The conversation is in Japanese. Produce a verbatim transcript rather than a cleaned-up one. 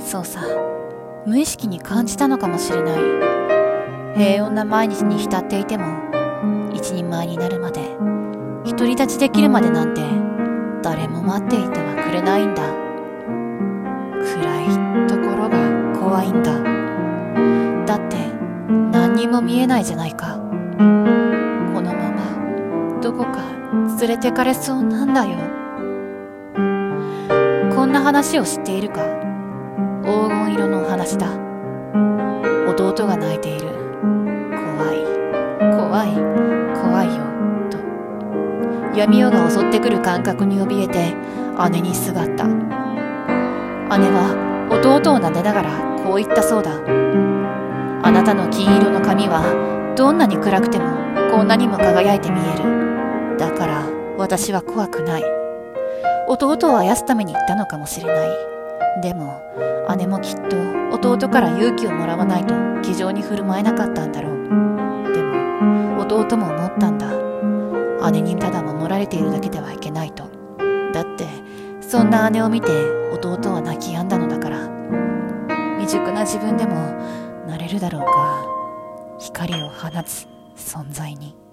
そうさ、無意識に感じたのかもしれない。平穏な毎日に浸っていても、一人前になるまで、独り立ちできるまでなんて誰も待っていてはくれないんだ。暗いところが怖いんだ。だって何にも見えないじゃないか。このままどこか連れてかれそうなんだよ。こんな話を知っているか。黄金色のお話だ。弟が泣いている。怖い怖い怖いよと。闇夜が襲ってくる感覚に怯えて姉にすがった。姉は弟を撫でながらこう言ったそうだ。あなたの金色の髪はどんなに暗くてもこんなにも輝いて見える。だから私は怖くない。弟をあやすために言ったのかもしれない。でも姉もきっと弟から勇気をもらわないと気丈に振る舞えなかったんだろう。でも弟も思ったんだ。姉にただ守られているだけではいけないと。だってそんな姉を見て弟は泣き止んだのだから。未熟な自分でもなれるだろうか。光を放つ存在に。